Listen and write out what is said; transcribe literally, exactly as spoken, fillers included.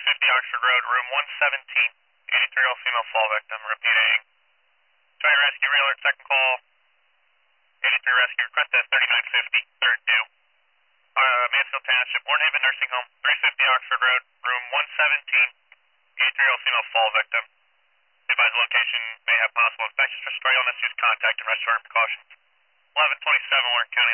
fifty Oxford Road, room one seventeen. eighty-three-year-old female fall victim. Repeating. twenty rescue, realert, second call. eighty-three rescue, request at thirty-nine fifty, third due. Uh, Mansfield Township, Warnhaven Nursing Home, three fifty Oxford Road, room one seventeen. eighty-three-year-old female fall victim. Advised location may have possible infectious respiratory illness. Use contact and respiratory precautions. eleven twenty-seven Warren County.